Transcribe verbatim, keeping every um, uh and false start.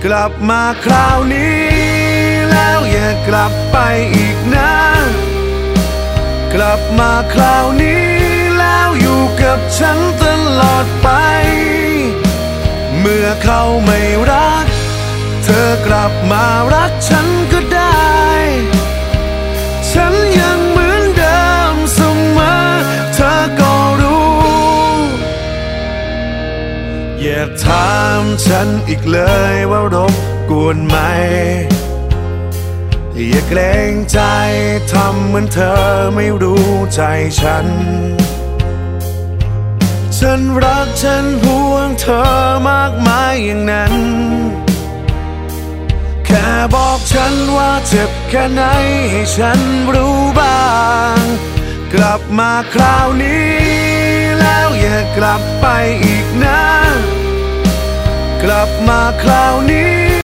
กลับมาคราวนี้แล้วอย่ากลับไปอีกนะกลับมาคราวนี้แล้วอยู่กับฉันตลอดไปเมื่อเขาไม่รักเธอกลับมารักฉันก็ได้ฉันยังเหมือนเดิมเสมอเธอก็รู้อย่าถามฉันอีกเลยว่ารบกวนไหมอย่าเกรงใจทำเหมือนเธอไม่รู้ใจฉันฉันรักฉันห่วงเธอมากมายอย่างนั้นแค่บอกฉันว่าเจ็บแค่ไหนให้ฉันรู้บ้างกลับมาคราวนี้แล้วอย่ากลับไปอีกนะกลับมาคราวนี้